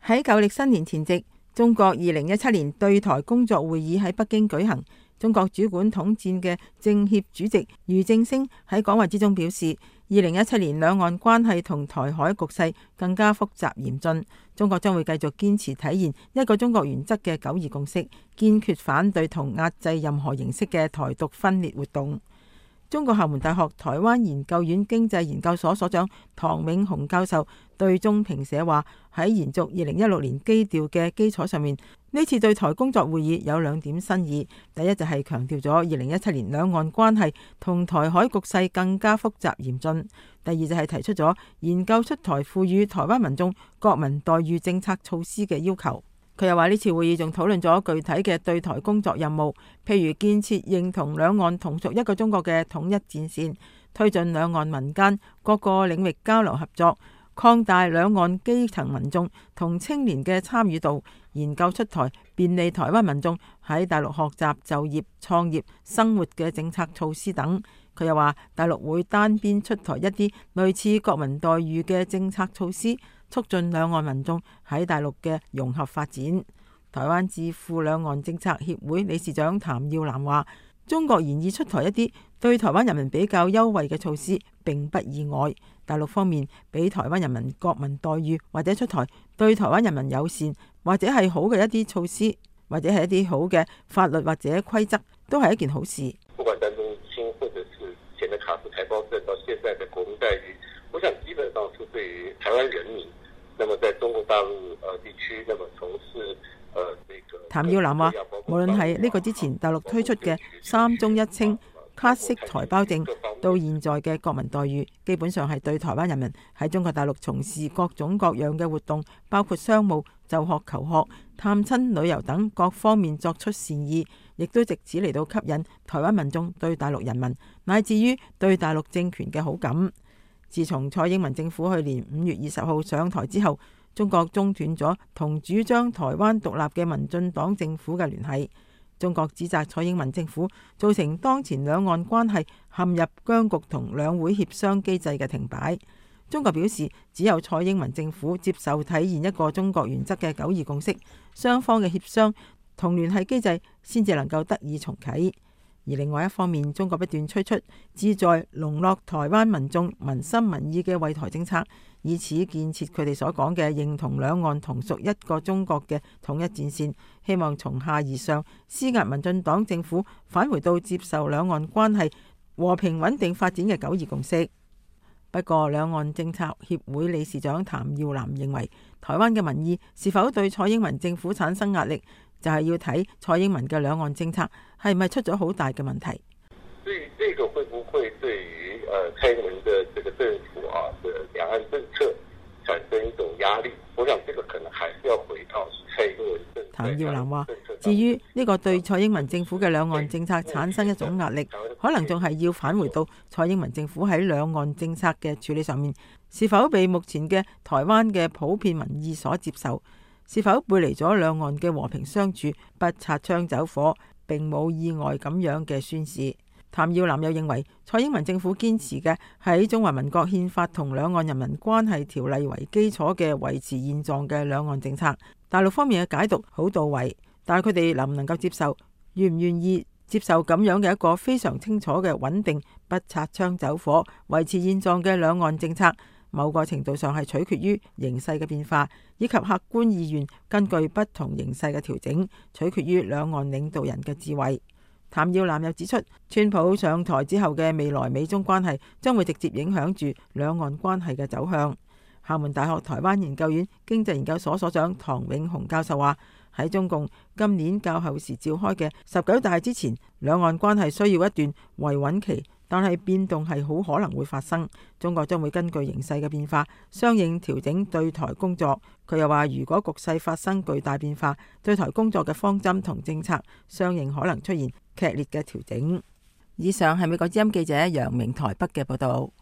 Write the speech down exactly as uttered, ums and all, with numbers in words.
喺舊曆新年前夕，中國二零一七年對台工作會議喺北京舉行。中國主管統戰嘅政協主席俞正聲喺講話之中表示，二零一七年兩岸關係同台海局勢更加複雜嚴峻，中國將會繼續堅持體現一個中國原則嘅九二共識，堅決反對同壓制任何形式嘅台獨分裂活動。中國廈門大學台灣研究院經濟研究所所長唐永紅教授對中評社話：喺延續二零一六年基調嘅基礎上面，呢次對台工作會議有兩點新意。第一就係強調咗二零一七年兩岸關係同台海局勢更加複雜嚴峻。第二就係提出咗研究出台賦予台灣民眾國民待遇政策措施嘅要求。佢又話呢次會議仲討論咗具體嘅對台工作任務，譬如建設認同兩岸同屬一個中國嘅統一戰線，推進兩岸民間各個領域交流合作，擴大兩岸基層民眾同青年嘅參與度，研究出台便利台灣民眾喺大陸學習、就業、創業、生活嘅政策措施等。佢又話大陸會單邊出台一啲類似國民待遇嘅政策措施，促進兩岸民眾喺大陸嘅融合發展。台灣智庫兩岸政策協會理事長譚耀南話：中國研議出台一啲對台灣人民比較優惠嘅措施並不意外。大陸方面俾台灣人民國民待遇，或者出台對台灣人民友善或者係好嘅一啲措施，或者係一啲好嘅法律或者規則，都係一件好事。 不管單中青或者是前的卡斯台胞證到現在的國民待遇，我想基本上是對於台灣人民，那麼在中國大陸呃地區，那麼從事呃這個。 譚耀南話：無論係呢個之前大陸推出嘅三中一清、卡式台胞證，到現在嘅國民待遇，基本上係對台灣人民喺中國大陸從事各種各樣嘅活動，包括商務、就學、求學、探親、旅遊等各方面作出善意，亦都藉此嚟到吸引台灣民眾對大陸人民乃至於對大陸政權嘅好感。自從蔡英文政府去年五月二十號上台之後，中國中斷咗同主張台灣獨立嘅民進黨政府嘅聯繫。中國指責蔡英文政府造成當前兩岸關係陷入僵局同兩會協商機制嘅停擺。中國表示，只有蔡英文政府接受體現一個中國原則嘅九二共識，雙方嘅協商同聯繫機制先至能夠得以重啟。而另外一方面，中國不斷推出旨在籠絡台灣民眾民心民意嘅惠台政策，以此建設佢哋所講嘅認同兩岸同屬一個中國嘅統一戰線，希望從下而上施壓民進黨政府返回到接受兩岸關係和平穩定發展嘅九二共識。不過，兩岸政策協會理事長譚耀南認為，台灣嘅民意是否對蔡英文政府產生壓力，就係要睇蔡英文嘅兩岸政策係咪出咗好大嘅問題。 對於這個會不會對於蔡英文的這個政府啊的兩岸政策產生一種壓力？我想這個可能還是要回到蔡英文政策。 譚耀南話：至於呢個對蔡英文政府嘅兩岸政策產生一種壓力，可能仲係要返回到蔡英文政府喺兩岸政策嘅處理上面，是否被目前嘅台灣嘅普遍民意所接受？是否背離咗兩岸嘅和平相處、不擦槍走火、並冇意外咁樣嘅宣示？譚耀南又認為，蔡英文政府堅持嘅喺中華民國憲法同兩岸人民關係條例為基礎嘅維持現狀嘅兩岸政策，大陸方面嘅解讀好到位，但係佢哋能唔能夠接受，願唔願意接受咁樣嘅一個非常清楚嘅穩定、不擦槍走火、維持現狀嘅兩岸政策，某個程度上係取決於形勢嘅變化，以及客觀意願根據不同形勢嘅調整，取決於兩岸領導人嘅智慧。譚耀南又指出，川普上台之後嘅未來美中關係將會直接影響住兩岸關係嘅走向。廈門大學台灣研究院經濟研究所所長唐永紅教授話：喺中共今年較後時召開嘅十九大之前，兩岸關係需要一段維穩期，但係變動係好可能會發生。中國將會根據形勢嘅變化，相應調整對台工作。佢又話，如果局勢發生巨大變化，對台工作嘅方針同政策相應可能出現劇烈嘅調整。以上係美國之音記者楊明台北嘅報道。